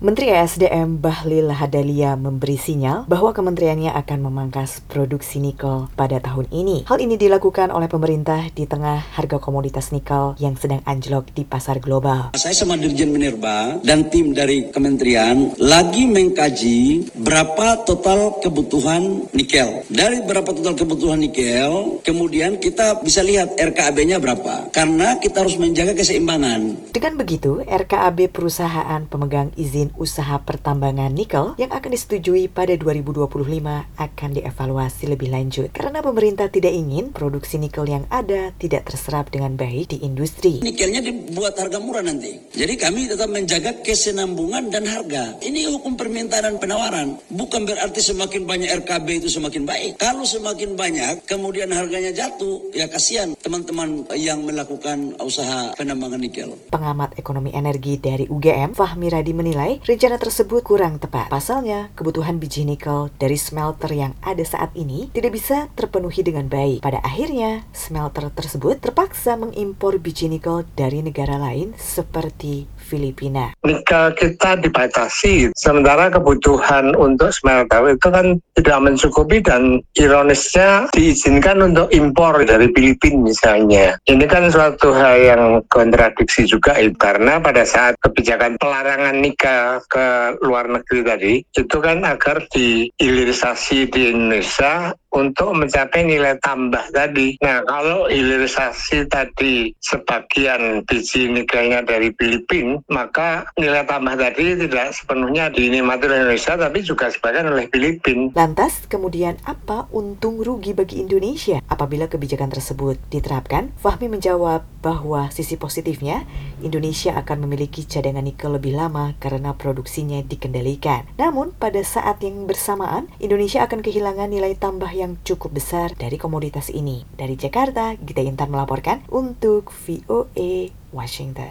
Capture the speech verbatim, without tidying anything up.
Menteri E S D M Bahlil Lahadalia memberi sinyal bahwa kementeriannya akan memangkas produksi nikel pada tahun ini. Hal ini dilakukan oleh pemerintah di tengah harga komoditas nikel yang sedang anjlok di pasar global. Saya sama Dirjen Minerba dan tim dari kementerian lagi mengkaji berapa total kebutuhan nikel. Dari berapa total kebutuhan nikel, kemudian kita bisa lihat R K A B-nya berapa. Karena kita harus menjaga keseimbangan. Dengan begitu, R K A B perusahaan pemegang izin usaha pertambangan nikel yang akan disetujui pada dua ribu dua puluh lima akan dievaluasi lebih lanjut karena pemerintah tidak ingin produksi nikel yang ada tidak terserap dengan baik di industri. Nikelnya dibuat harga murah nanti. Jadi kami tetap menjaga kesenambungan dan harga. Ini hukum permintaan dan penawaran. Bukan berarti semakin banyak R K A B itu semakin baik. Kalau semakin banyak kemudian harganya jatuh, ya kasihan teman-teman yang melakukan usaha penambangan nikel. Pengamat ekonomi energi dari U G M, Fahmi Radi menilai rencana tersebut kurang tepat. Pasalnya, kebutuhan biji nikel dari smelter yang ada saat ini tidak bisa terpenuhi dengan baik. Pada akhirnya, smelter tersebut terpaksa mengimpor biji nikel dari negara lain seperti Filipina. Nikel kita dibatasi, sementara kebutuhan untuk smelter itu kan tidak mencukupi dan ironisnya diizinkan untuk impor dari Filipina misalnya. Ini kan suatu hal yang kontradiksi juga itu, karena pada saat kebijakan pelarangan nikel ke luar negeri tadi, itu kan agar dihilirisasi di Indonesia untuk mencapai nilai tambah tadi. Nah, kalau hilirisasi tadi sebagian biji nikelnya dari Filipina, maka nilai tambah tadi tidak sepenuhnya dinikmati oleh Indonesia, tapi juga sebagian oleh Filipina. Lantas, kemudian apa untung rugi bagi Indonesia apabila kebijakan tersebut diterapkan? Fahmi menjawab bahwa sisi positifnya, Indonesia akan memiliki cadangan nikel lebih lama karena produksinya dikendalikan. Namun, pada saat yang bersamaan, Indonesia akan kehilangan nilai tambah yang cukup besar dari komoditas ini. Dari Jakarta, Gita Intan melaporkan untuk V O A Washington.